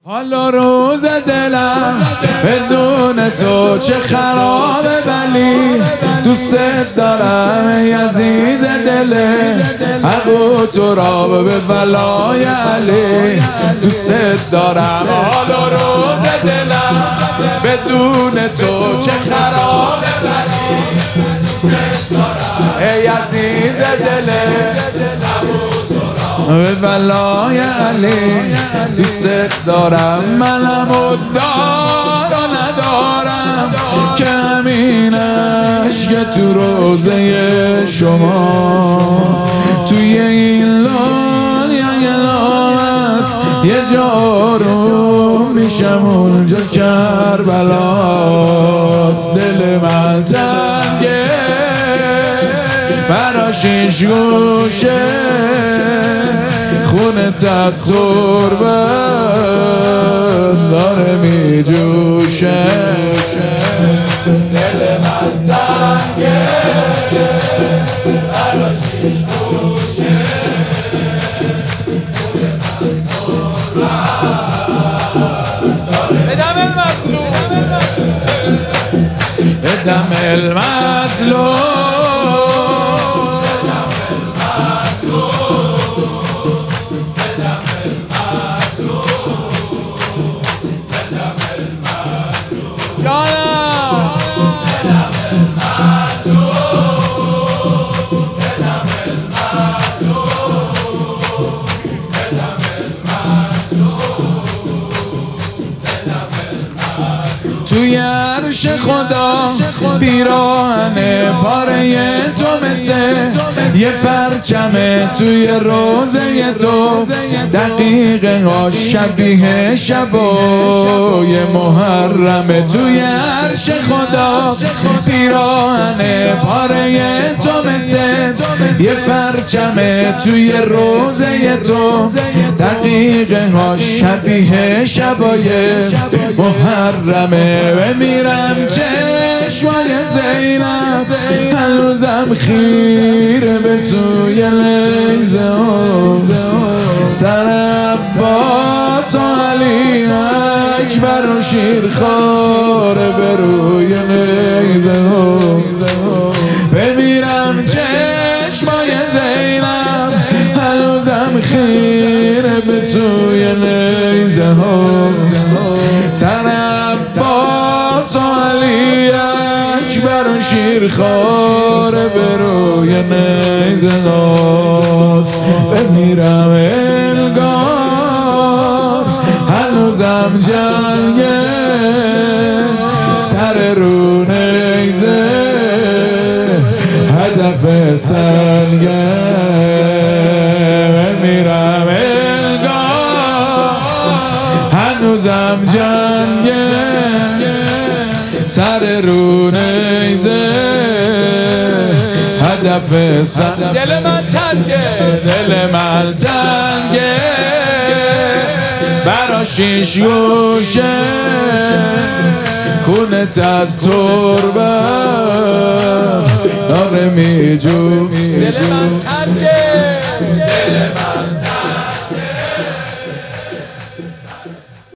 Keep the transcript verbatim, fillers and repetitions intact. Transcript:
حالا روز دلم بدون تو چه خرابه، ولی دوست دارم ای عزیز دل ابو تراب به ولای علی. دوست دارم حالا روز دلم بدون تو چه خرابه، ای عزیز دل به ولای علی. دوست دارم منم و دار و ندارم که همین عشق تو روزه شما. توی این دنیای لامت یه جا آروم میشم، اونجا کربلاست. دل من تنگه براش شیش گوشه، خونت از تربت داره می جوشه. دل من تنگه براش شیش گوشه، بدم المظلوم بدم المظلوم توی عرش خدا پیراهن پاره تو مثل یه پرچمه، توی روزه تو دقیقه ها شبیه شبای محرمه. توی عرش خدا پیراهن پاره تو مثل یه پرچمه، توی روزه تو دقیقه ها شبیه شبای محرمه. بمیرم چشمای زینب هنوزم خیره به سوی لیزه ها، سر عباس و علی اکبر و شیرخواره به روی لیزه ها. بمیرم چشمای زینب هنوزم خیره به سوی لیزه ها، سر عباس و علی اکبر و شیرخواره به روی نیزه هاست. بمیرم انگار هنوزم جنگه، سر رو نیزه هدف سنگه. بمیرم انگار هنوزم جنگه، سر رو نیزه هدف سنگه. دل من تنگه دل من تنگه برا شیش گوشه، خونت از تربت داره می جو. دل من تنگه دل من